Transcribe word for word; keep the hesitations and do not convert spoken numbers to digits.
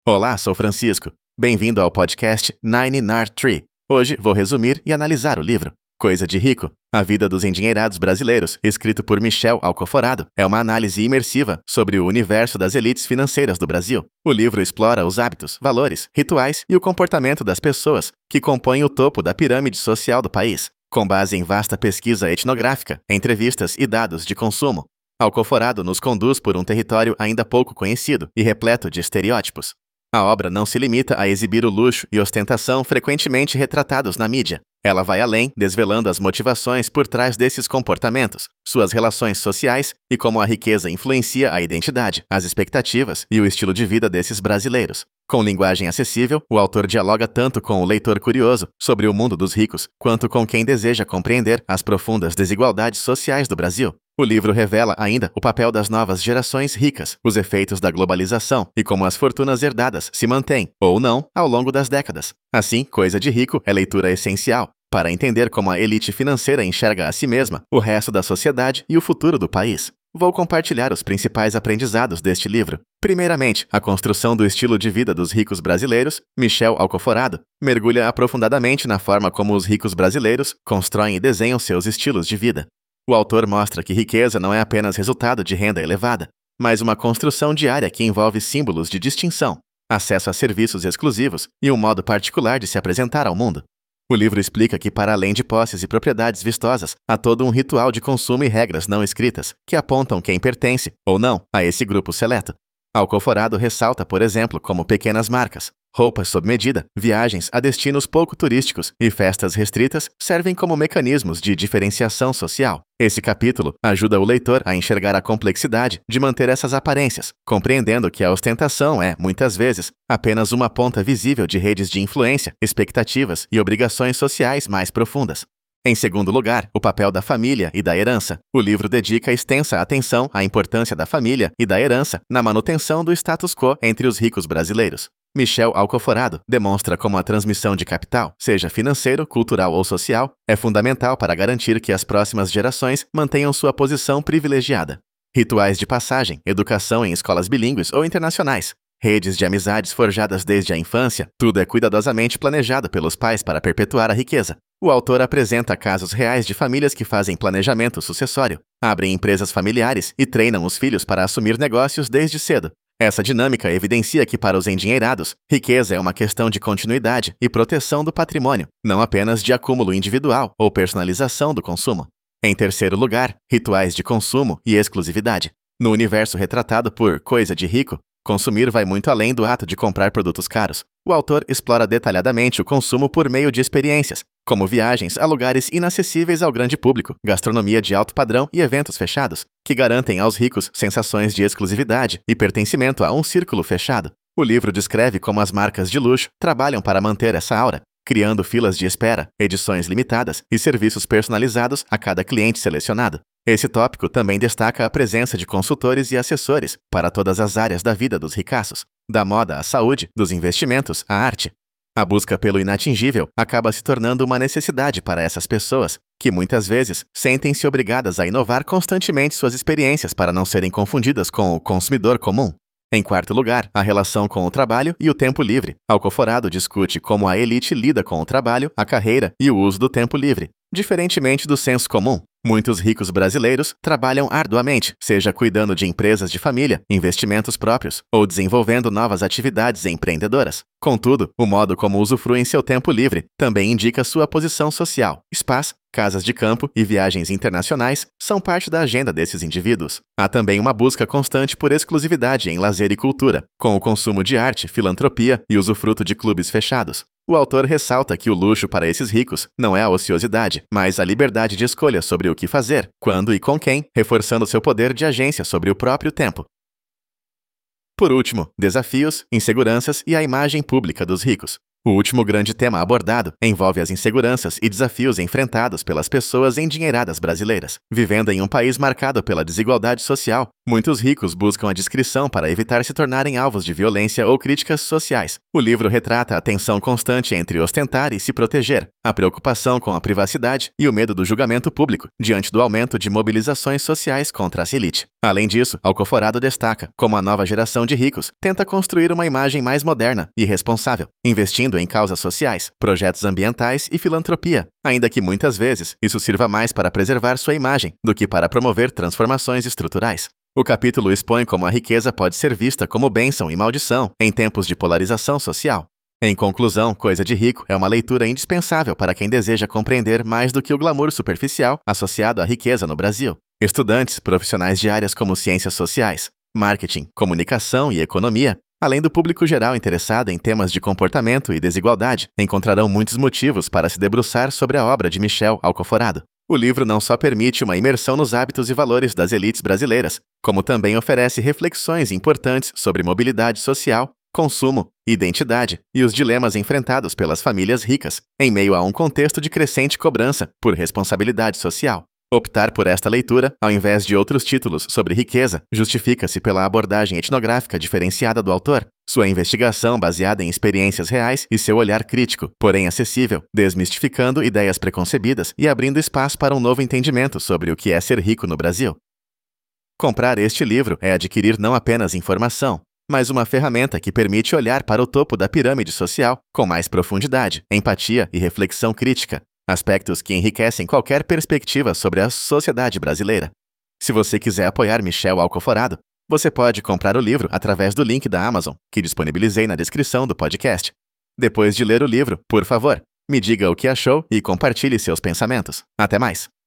Olá, sou Francisco. Bem-vindo ao podcast Nine Nard Tree. Hoje vou resumir e analisar o livro Coisa de Rico, A Vida dos Endinheirados Brasileiros, escrito por Michel Alcoforado. É uma análise imersiva sobre o universo das elites financeiras do Brasil. O livro explora os hábitos, valores, rituais e o comportamento das pessoas que compõem o topo da pirâmide social do país, com base em vasta pesquisa etnográfica, entrevistas e dados de consumo. Alcoforado nos conduz por um território ainda pouco conhecido e repleto de estereótipos. A obra não se limita a exibir o luxo e ostentação frequentemente retratados na mídia. Ela vai além, desvelando as motivações por trás desses comportamentos, suas relações sociais e como a riqueza influencia a identidade, as expectativas e o estilo de vida desses brasileiros. Com linguagem acessível, o autor dialoga tanto com o leitor curioso sobre o mundo dos ricos, quanto com quem deseja compreender as profundas desigualdades sociais do Brasil. O livro revela ainda o papel das novas gerações ricas, os efeitos da globalização e como as fortunas herdadas se mantêm, ou não, ao longo das décadas. Assim, Coisa de Rico é leitura essencial para entender como a elite financeira enxerga a si mesma, o resto da sociedade e o futuro do país. Vou compartilhar os principais aprendizados deste livro. Primeiramente, a construção do estilo de vida dos ricos brasileiros. Michel Alcoforado mergulha aprofundadamente na forma como os ricos brasileiros constroem e desenham seus estilos de vida. O autor mostra que riqueza não é apenas resultado de renda elevada, mas uma construção diária que envolve símbolos de distinção, acesso a serviços exclusivos e um modo particular de se apresentar ao mundo. O livro explica que, para além de posses e propriedades vistosas, há todo um ritual de consumo e regras não escritas que apontam quem pertence, ou não, a esse grupo seleto. Alcoforado ressalta, por exemplo, como pequenas marcas, roupas sob medida, viagens a destinos pouco turísticos e festas restritas servem como mecanismos de diferenciação social. Esse capítulo ajuda o leitor a enxergar a complexidade de manter essas aparências, compreendendo que a ostentação é, muitas vezes, apenas uma ponta visível de redes de influência, expectativas e obrigações sociais mais profundas. Em segundo lugar, o papel da família e da herança. O livro dedica extensa atenção à importância da família e da herança na manutenção do status quo entre os ricos brasileiros. Michel Alcoforado demonstra como a transmissão de capital, seja financeiro, cultural ou social, é fundamental para garantir que as próximas gerações mantenham sua posição privilegiada. Rituais de passagem, educação em escolas bilíngues ou internacionais, redes de amizades forjadas desde a infância, tudo é cuidadosamente planejado pelos pais para perpetuar a riqueza. O autor apresenta casos reais de famílias que fazem planejamento sucessório, abrem empresas familiares e treinam os filhos para assumir negócios desde cedo. Essa dinâmica evidencia que, para os endinheirados, riqueza é uma questão de continuidade e proteção do patrimônio, não apenas de acúmulo individual ou personalização do consumo. Em terceiro lugar, rituais de consumo e exclusividade. No universo retratado por Coisa de Rico, consumir vai muito além do ato de comprar produtos caros. O autor explora detalhadamente o consumo por meio de experiências, como viagens a lugares inacessíveis ao grande público, gastronomia de alto padrão e eventos fechados, que garantem aos ricos sensações de exclusividade e pertencimento a um círculo fechado. O livro descreve como as marcas de luxo trabalham para manter essa aura, criando filas de espera, edições limitadas e serviços personalizados a cada cliente selecionado. Esse tópico também destaca a presença de consultores e assessores para todas as áreas da vida dos ricaços, da moda à saúde, dos investimentos à arte. A busca pelo inatingível acaba se tornando uma necessidade para essas pessoas, que muitas vezes sentem-se obrigadas a inovar constantemente suas experiências para não serem confundidas com o consumidor comum. Em quarto lugar, a relação com o trabalho e o tempo livre. Alcoforado discute como a elite lida com o trabalho, a carreira e o uso do tempo livre. Diferentemente do senso comum, muitos ricos brasileiros trabalham arduamente, seja cuidando de empresas de família, investimentos próprios ou desenvolvendo novas atividades empreendedoras. Contudo, o modo como usufruem seu tempo livre também indica sua posição social. Spas, casas de campo e viagens internacionais são parte da agenda desses indivíduos. Há também uma busca constante por exclusividade em lazer e cultura, com o consumo de arte, filantropia e usufruto de clubes fechados. O autor ressalta que o luxo para esses ricos não é a ociosidade, mas a liberdade de escolha sobre o que fazer, quando e com quem, reforçando seu poder de agência sobre o próprio tempo. Por último, desafios, inseguranças e a imagem pública dos ricos. O último grande tema abordado envolve as inseguranças e desafios enfrentados pelas pessoas endinheiradas brasileiras. Vivendo em um país marcado pela desigualdade social, muitos ricos buscam a discrição para evitar se tornarem alvos de violência ou críticas sociais. O livro retrata a tensão constante entre ostentar e se proteger, a preocupação com a privacidade e o medo do julgamento público diante do aumento de mobilizações sociais contra a elite. Além disso, Alcoforado destaca como a nova geração de ricos tenta construir uma imagem mais moderna e responsável, investindo em causas sociais, projetos ambientais e filantropia, ainda que muitas vezes isso sirva mais para preservar sua imagem do que para promover transformações estruturais. O capítulo expõe como a riqueza pode ser vista como bênção e maldição em tempos de polarização social. Em conclusão, Coisa de Rico é uma leitura indispensável para quem deseja compreender mais do que o glamour superficial associado à riqueza no Brasil. Estudantes, profissionais de áreas como ciências sociais, marketing, comunicação e economia, além do público geral interessado em temas de comportamento e desigualdade, encontrarão muitos motivos para se debruçar sobre a obra de Michel Alcoforado. O livro não só permite uma imersão nos hábitos e valores das elites brasileiras, como também oferece reflexões importantes sobre mobilidade social, consumo, identidade e os dilemas enfrentados pelas famílias ricas, em meio a um contexto de crescente cobrança por responsabilidade social. Optar por esta leitura, ao invés de outros títulos sobre riqueza, justifica-se pela abordagem etnográfica diferenciada do autor, sua investigação baseada em experiências reais e seu olhar crítico, porém acessível, desmistificando ideias preconcebidas e abrindo espaço para um novo entendimento sobre o que é ser rico no Brasil. Comprar este livro é adquirir não apenas informação, mas uma ferramenta que permite olhar para o topo da pirâmide social com mais profundidade, empatia e reflexão crítica, aspectos que enriquecem qualquer perspectiva sobre a sociedade brasileira. Se você quiser apoiar Michel Alcoforado, você pode comprar o livro através do link da Amazon, que disponibilizei na descrição do podcast. Depois de ler o livro, por favor, me diga o que achou e compartilhe seus pensamentos. Até mais!